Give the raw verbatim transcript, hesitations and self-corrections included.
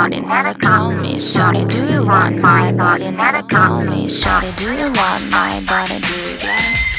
body, never call me. Shawty, do you want my body? Never call me. Shawty, do you want my body? Do you get it?